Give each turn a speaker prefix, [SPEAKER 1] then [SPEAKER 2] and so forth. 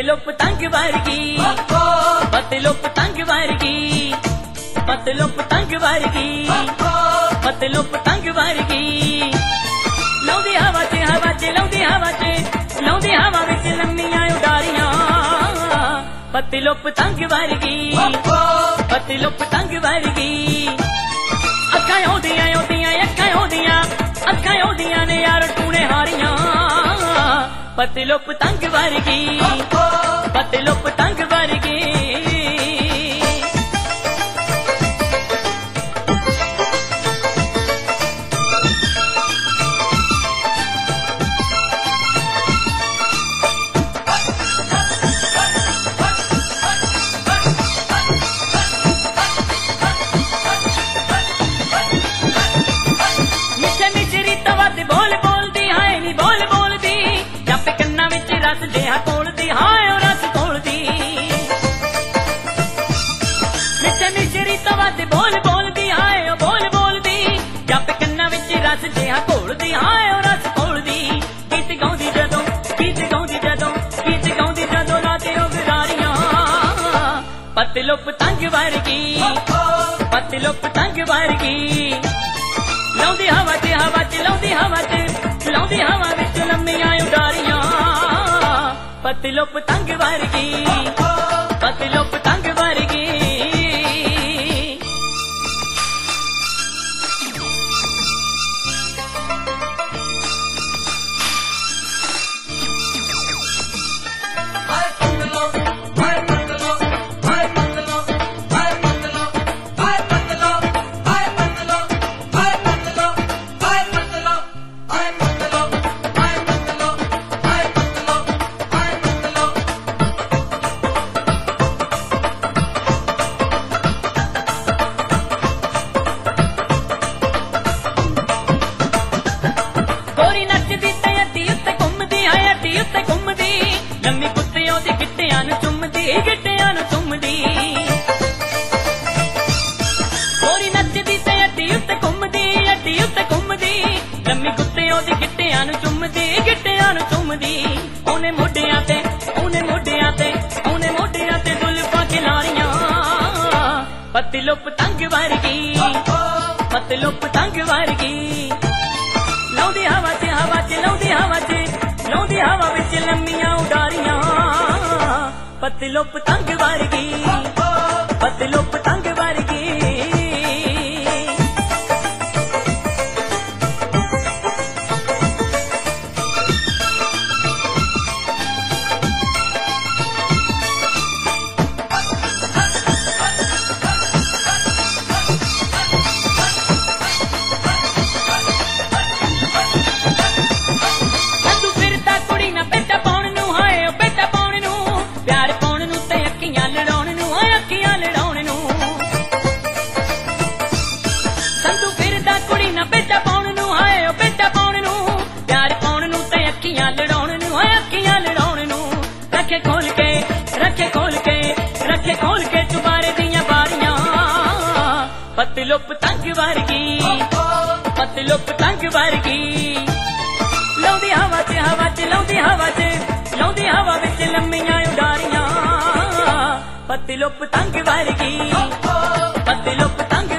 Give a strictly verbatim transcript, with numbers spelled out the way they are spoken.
[SPEAKER 1] पतलो पतंग वर्गी पतलो पतंग वर्गी पतलो पतंग वर्गी पतलो पतंग वर्गी लौंदी हवा च हवा च लौंदी हवा च लौंदी हवा विच लम्मियां उडारियां पतलो पतंग वर्गी पतलो पतंग वर्गी अखां ओदियां ओदियां अखां ओदियां अखां ओदियां ने यार टूने हारियां पतलो पतंग वर्गी पतलो पतंग वर्गी मिठे मिठरी तवा ते बोल बोलदी हाय नी बोल बोलदी जप कन्ना विच रस देहा कोलदी हाय ओ रस कोलदी मिठे मिठरी तवा ते बोल बोलदी हाय ओ बोल बोलदी जप कन्ना विच रस देहा कोलदी हाय ओ रस कोलदी गीत गाउंदी जदों गीत गाउंदी जदों गीत गाउंदी जदों राते ओ गरारियां पतलो पतंग वर्गी पतलो पतंग वर्गी लौंदी हवा च हवा च लौंदी हवा च लौंदी हवा विच लम्मियां उडारियां पतलो पतंग वर्गी पतलो पतंग वर्गी लम्मी कुत्तियों दी गिट्टियां नूं चुमदी गिट्टियां नूं चुमदी गोरी नचदी ते अड्डी उत्ते घुमदी अड्डी उत्ते घुमदी लम्मी कुत्तियों दी गिट्टियां नूं चुमदी गिट्टियां नूं चुमदी ओने मोढियां ते ओने मोढियां ते ओने मोढियां ते जुल्फां खिलारियां पतलो पतंग वर्गी पतलो पतंग वर्गी लौंदी हवा च हवा च लौंदी हवा च लौंदी हवा विच लम्मियां उडारियां पतलो पतंग वर्गी पतलो पतंग वर्गी रखे खोल के रखे खोल के रखे खोल के चुबारे दियां बारियां पतलो पतंग वर्गी पतलो पतंग वर्गी लौंदी हवा च हवा च लौंदी हवा च लौंदी हवा विच लम्मियां उडारियां पतलो पतंग वर्गी पतलो पतंग